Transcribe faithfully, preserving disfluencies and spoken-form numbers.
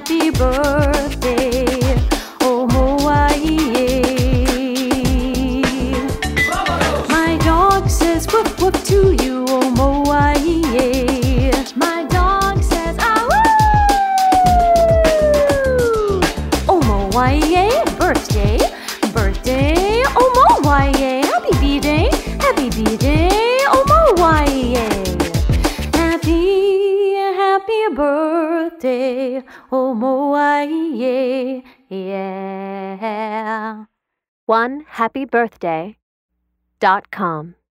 happy birthday, oh Hawaii. My dog says whoop whoop to you, oh Hawaii. My dog says ah woo. Oh Hawaii, birthday, birthday, oh Hawaii. Happy B-Day, happy B-Day, oh Hawaii. Happy, happy birthday, oh Hawaii, yeah. one happy birthday dot com